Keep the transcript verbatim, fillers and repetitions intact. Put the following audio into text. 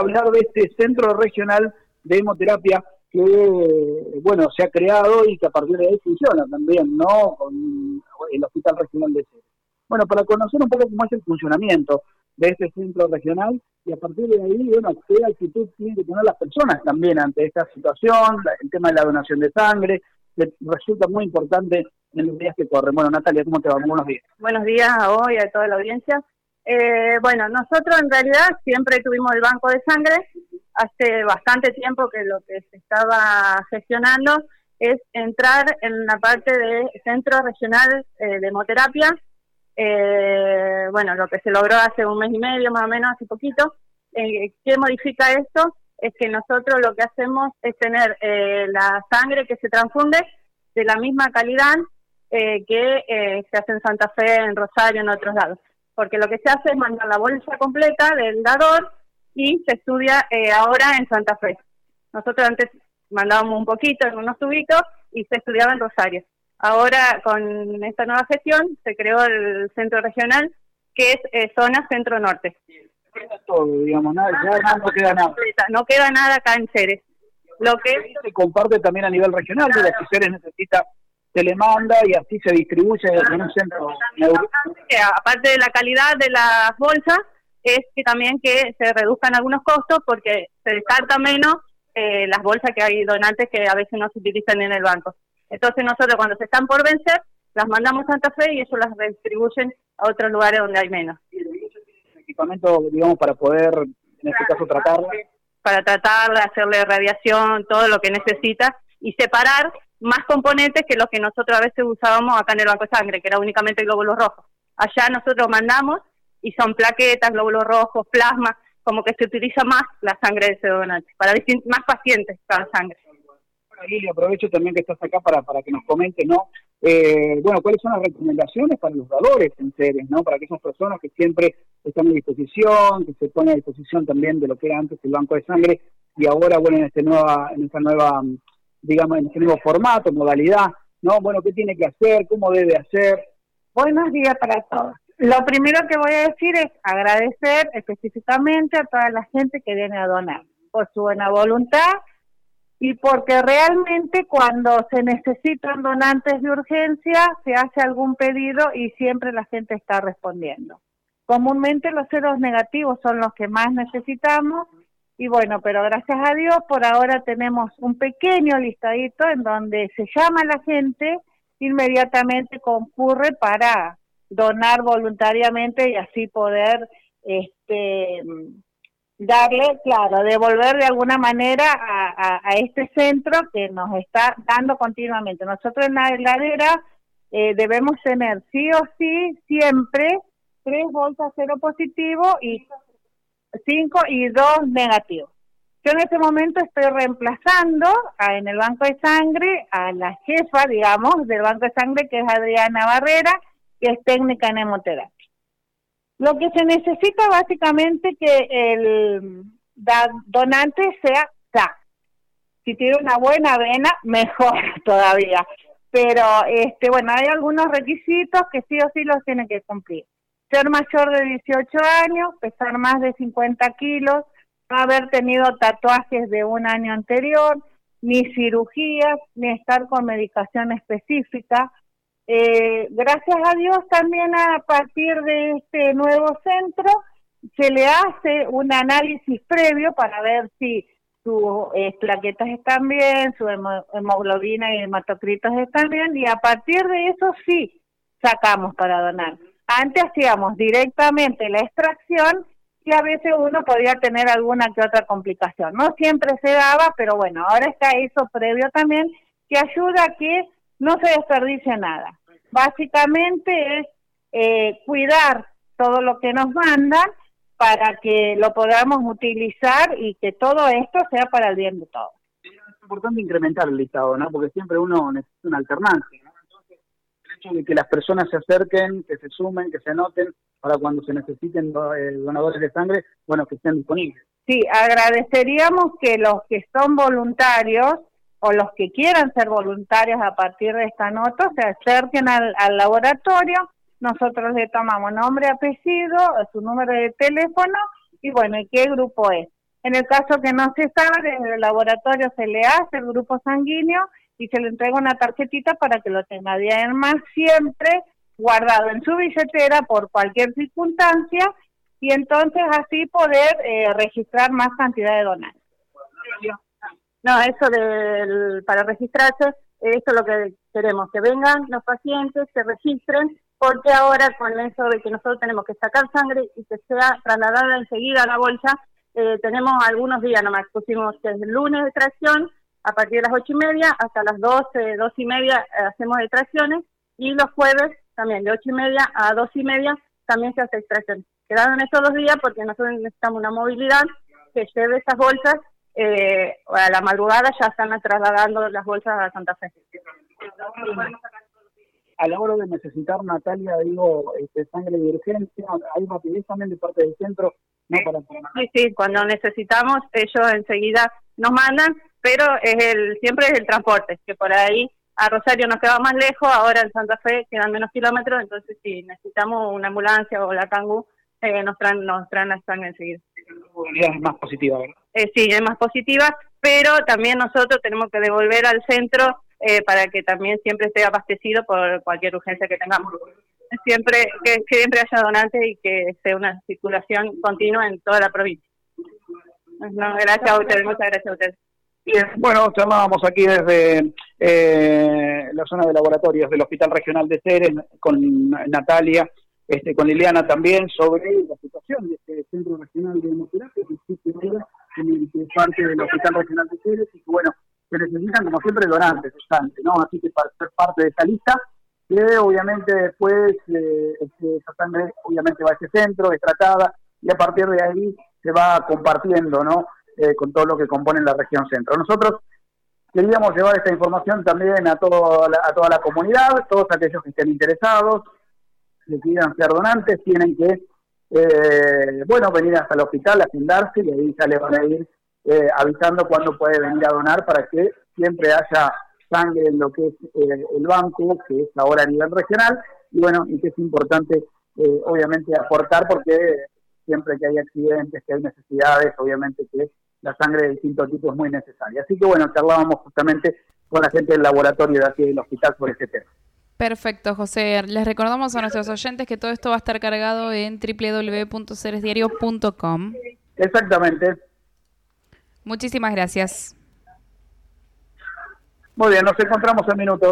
Hablar de este centro regional de hemoterapia que, bueno, se ha creado y que a partir de ahí funciona también, ¿no? Con el Hospital Regional de Ceres. Bueno, para conocer un poco cómo es el funcionamiento de este centro regional y a partir de ahí, bueno, qué actitud tienen que tener las personas también ante esta situación, el tema de la donación de sangre, que resulta muy importante en los días que corren. Bueno, Natalia, ¿cómo te va? Buenos días. Buenos días a vos y a toda la audiencia. Eh, bueno, nosotros en realidad siempre tuvimos el banco de sangre. Hace bastante tiempo que lo que se estaba gestionando es entrar en la parte de Centro Regional eh, de Hemoterapia. Eh, bueno, lo que se logró hace un mes y medio, más o menos, hace poquito. Eh, ¿Qué modifica esto? Es que nosotros lo que hacemos es tener eh, la sangre que se transfunde de la misma calidad eh, que eh, se hace en Santa Fe, en Rosario, en otros lados. Porque lo que se hace es mandar la bolsa completa del dador y se estudia eh, ahora en Santa Fe. Nosotros antes mandábamos un poquito en unos tubitos y se estudiaba en Rosario. Ahora, con esta nueva gestión, se creó el centro regional, que es eh, zona centro-norte. Queda todo, digamos, nada, ya no queda nada. No queda nada acá en Ceres. Lo que se comparte también a nivel regional, claro. Si Ceres necesita, se le manda y así se distribuye claro. En un centro. Que aparte de la calidad de las bolsas, es que también que se reduzcan algunos costos porque se descarta menos eh, las bolsas que hay donantes que a veces no se utilizan en el banco. Entonces nosotros cuando se están por vencer, las mandamos a Santa Fe y ellos las redistribuyen a otros lugares donde hay menos. Equipamiento, digamos, para poder, en este caso, tratarla. Para tratarla, hacerle radiación, todo lo que necesita y separar más componentes que los que nosotros a veces usábamos acá en el banco de sangre, que era únicamente glóbulos rojos. Allá nosotros mandamos y son plaquetas, glóbulos rojos, plasma, como que se utiliza más la sangre de ese donante, para más pacientes cada sangre. Bueno, Lili, aprovecho también que estás acá para, para que nos comentes, ¿no? Eh, bueno, ¿cuáles son las recomendaciones para los dadores en Ceres, ¿no? Para aquellas personas que siempre están a disposición, que se ponen a disposición también de lo que era antes el banco de sangre y ahora, bueno, en este nueva, en esta nueva, digamos, en este nuevo formato, modalidad, ¿no? Bueno, ¿qué tiene que hacer? ¿Cómo debe hacer? Buenos días para todos. Lo primero que voy a decir es agradecer específicamente a toda la gente que viene a donar por su buena voluntad y porque realmente cuando se necesitan donantes de urgencia se hace algún pedido y siempre la gente está respondiendo. Comúnmente los ceros negativos son los que más necesitamos y bueno, pero gracias a Dios por ahora tenemos un pequeño listadito en donde se llama a la gente, inmediatamente concurre para donar voluntariamente y así poder este darle, claro, devolver de alguna manera a, a, a este centro que nos está dando continuamente. Nosotros en la heladera eh, debemos tener sí o sí siempre tres bolsas cero positivo y cinco y dos negativos. Yo en este momento estoy reemplazando a, en el banco de sangre a la jefa, digamos, del banco de sangre, que es Adriana Barrera, que es técnica en hemoterapia. Lo que se necesita básicamente que el donante sea sano. Si tiene una buena vena, mejor todavía. Pero, este, bueno, hay algunos requisitos que sí o sí los tiene que cumplir. Ser mayor de dieciocho años, pesar más de cincuenta kilos, no haber tenido tatuajes de un año anterior, ni cirugías, ni estar con medicación específica. Eh, gracias a Dios también a partir de este nuevo centro se le hace un análisis previo para ver si sus eh, plaquetas están bien, su hemo, hemoglobina y hematocritos están bien y a partir de eso sí sacamos para donar. Antes hacíamos directamente la extracción y a veces uno podía tener alguna que otra complicación. No siempre se daba, pero bueno, ahora está eso previo también que ayuda a que no se desperdicie nada. Básicamente es eh, cuidar todo lo que nos mandan para que lo podamos utilizar y que todo esto sea para el bien de todos. Es importante incrementar el listado, ¿no? Porque siempre uno necesita una alternancia, ¿no? Entonces, el hecho de que las personas se acerquen, que se sumen, que se anoten, para cuando se necesiten eh, donadores de sangre, bueno, que estén disponibles. Sí, agradeceríamos que los que son voluntarios o los que quieran ser voluntarios a partir de esta nota se acerquen al, al laboratorio, nosotros le tomamos nombre, apellido, su número de teléfono y bueno, ¿y qué grupo es? En el caso que no se sabe, en el laboratorio se le hace el grupo sanguíneo y se le entrega una tarjetita para que lo tenga además siempre guardado en su billetera por cualquier circunstancia y entonces así poder eh, registrar más cantidad de donantes. No, eso del, para registrarse, eso es lo que queremos, que vengan los pacientes, se registren, porque ahora con eso de que nosotros tenemos que sacar sangre y que sea trasladada enseguida a la bolsa, eh, tenemos algunos días nomás, pusimos desde el lunes de extracción, a partir de las ocho y media hasta las doce, doce y media eh, hacemos extracciones, y los jueves también de ocho y media a doce y media también se hace extracción. Quedaron estos dos días porque nosotros necesitamos una movilidad que lleve esas bolsas, eh, a la madrugada ya están trasladando las bolsas a Santa Fe. A la hora de necesitar, Natalia, digo, este, sangre de urgencia, hay rapidez también de parte del centro, no para... Sí, sí, cuando necesitamos, ellos enseguida nos mandan, pero es el siempre es el transporte, que por ahí a Rosario nos queda más lejos, ahora en Santa Fe quedan menos kilómetros, entonces si necesitamos una ambulancia o la Kangoo, eh, nos traen nos traen la sangre enseguida. Es más positiva, ¿verdad? Eh, sí, es más positiva, pero también nosotros tenemos que devolver al centro eh, para que también siempre esté abastecido por cualquier urgencia que tengamos. Siempre que, que siempre haya donantes y que sea una circulación continua en toda la provincia. No, gracias a ustedes, muchas gracias a ustedes. Bien, bueno, charlábamos aquí desde eh, la zona de laboratorios del Hospital Regional de Ceres con Natalia, este, con Liliana también, sobre la situación de este Centro Regional de Hemoterapia, que existe ahora, que es parte del Hospital Regional de Ceres, y que bueno, se necesitan como siempre donantes, ¿no? Así que para ser parte de esa lista, que obviamente después eh, este, esa sangre obviamente va a ese centro, es tratada, y a partir de ahí se va compartiendo, ¿no? Eh, con todo lo que compone la región centro. Nosotros queríamos llevar esta información también a, todo la, a toda la comunidad, todos aquellos que estén interesados, que quieran ser donantes, tienen que, eh, bueno, venir hasta el hospital, agendarse, y ahí ya les van a ir eh, avisando cuándo puede venir a donar para que siempre haya sangre en lo que es eh, el banco, que es ahora a nivel regional, y bueno, y que es importante, eh, obviamente, aportar, porque siempre que hay accidentes, que hay necesidades, obviamente que la sangre de distintos tipos es muy necesaria. Así que bueno, charlábamos justamente con la gente del laboratorio de aquí del hospital por este tema. Perfecto, José. Les recordamos a nuestros oyentes que todo esto va a estar cargado en doble u doble u doble u punto ceres diario punto com. Exactamente. Muchísimas gracias. Muy bien, nos encontramos en minutos.